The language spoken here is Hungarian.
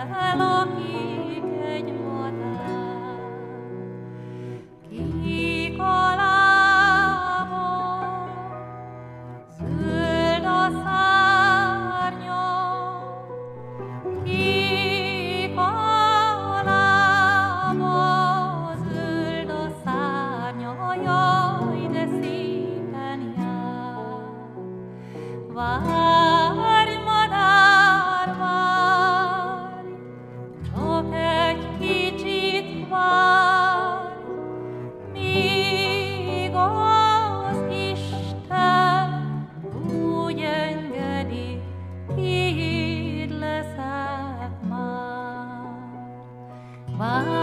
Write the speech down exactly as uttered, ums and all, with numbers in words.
lakik egy madár. Kék a lába, zöld a szárnya, kék a lába, zöld a szárnya, jaj, de szépen jár. Várj, madár, várj, csak egy kicsit várj, míg az Isten úgy engedi, tiéd leszek már. Várj,